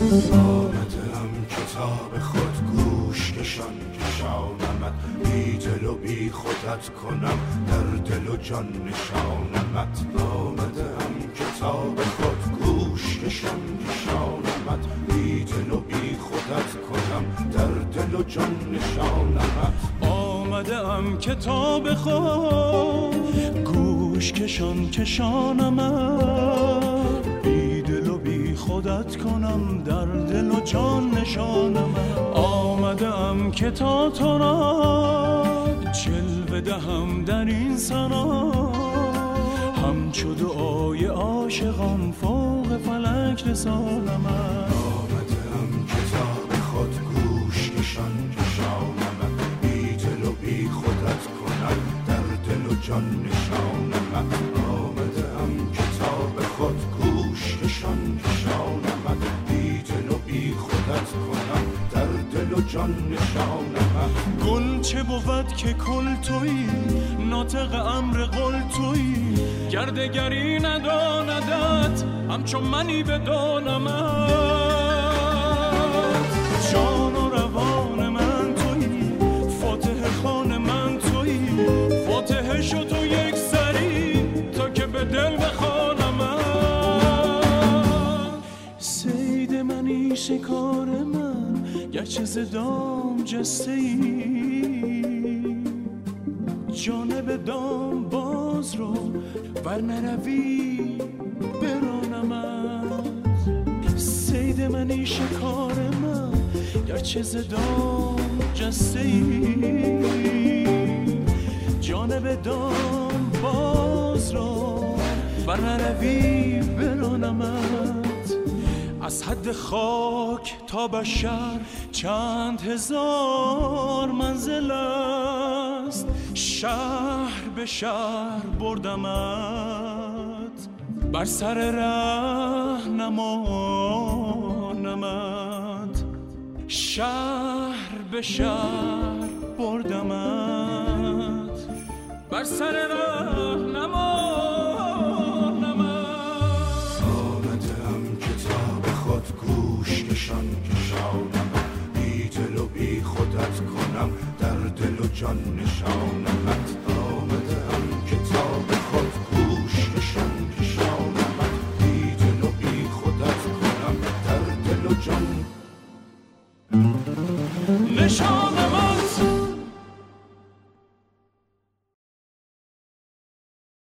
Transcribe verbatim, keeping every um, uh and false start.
آمدم کتاب خود گوش کشان کشانمت، بی دل و بی خودت کنم در دل و جان نشانمت. آمدم کتاب خود گوش کشان کشانمت، بی دل و بی خودت کنم در دل و جان نشانمت. آمدم کتاب خود گوش کشان کشانمت، بی دل و بی خودت کنم در دل و جان نشانمت. آمدم که تا تو را جلوه دهم در این سنا، همچو دعای عاشقان فوق فلک رسانمت. آمدم کتاب خود گوش کشان کشانمت، بی دل و بی خودت کنم در دل و جان نشانمت. آمدم کتاب خود گوش کشان کشانمت، بی دل و بی خودت کنم در دل و جان نشانمت. گل چه بود که کل تویی، ناطق امر قل تویی، گردگری نداندت همچون منی بدانمت. جان و روان من تویی، فاتح خان من تویی، فاتح شو تو یک سری تا که به دل بخوانمت. صید منی شکار من گرچه ز دام جسته ای، جانب دام باز رو ور نروی برانمت. صید منی شکار من گرچه ز دام جسته ای، جانب دام باز رو ور نروی برانمت. از حد خاک تا بشر چند هزار منزل است، شهر به شهر بردمت، بر سر ره نمانمت. شهر به شهر بردمت، بر سر ره نمانمت. آمدم کتاب خود گوش کشان کشانمت، بی دل و بی خودت کنم در دل و جان نشانمت. آمدم کتاب خود گوش کشان کشانمت، بی دل و بی خودت کنم در دل و جان نشانمت.